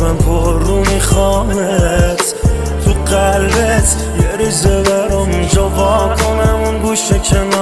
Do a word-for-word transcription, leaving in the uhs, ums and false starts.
من پر رو میخوامت تو قلبت، یه ریزه برام جا وا کنم اون گوشه کنار